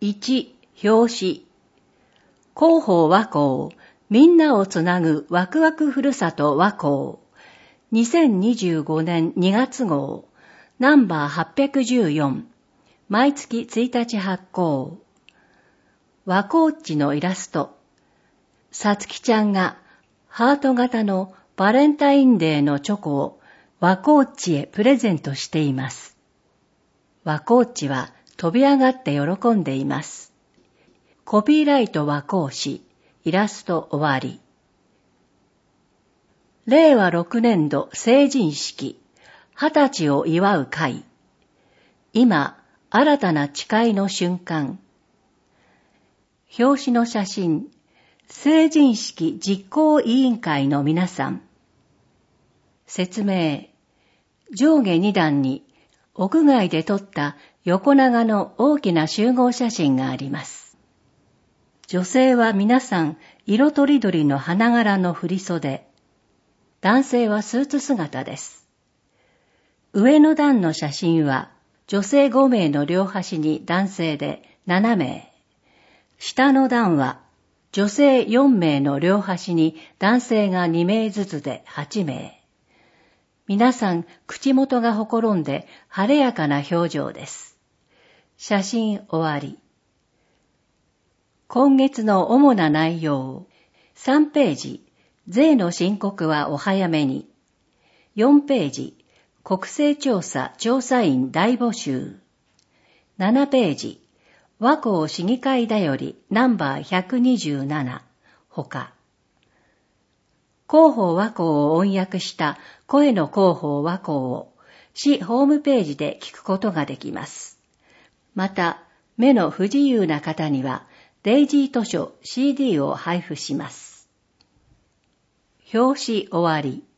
1、表紙。広報和光、みんなをつなぐワクワクふるさと和光。2025年2月号、ナンバー814。毎月1日発行。和光っちのイラスト。さつきちゃんがハート型のバレンタインデーのチョコを和光っちへプレゼントしています。和光っちは飛び上がって喜んでいます。コピーライト和光市、イラスト終わり。令和6年度成人式、20歳を祝う会。今、新たな誓いの瞬間。表紙の写真、成人式実行委員会の皆さん。説明、上下2段に屋外で撮った横長の大きな集合写真があります。女性は皆さん色とりどりの花柄の振袖。男性はスーツ姿です。上の段の写真は女性5名の両端に男性で7名。下の段は女性4名の両端に男性が2名ずつで8名。皆さん口元がほころんで晴れやかな表情です。写真終わり。今月の主な内容。3ページ、税の申告はお早めに。4ページ、国勢調査調査員大募集。7ページ、和光市議会だよりナンバー127、他。広報和光を音訳した声の広報和光を市ホームページで聞くことができます。また、目の不自由な方にはデイジー図書 CD を配布します。表紙終わり。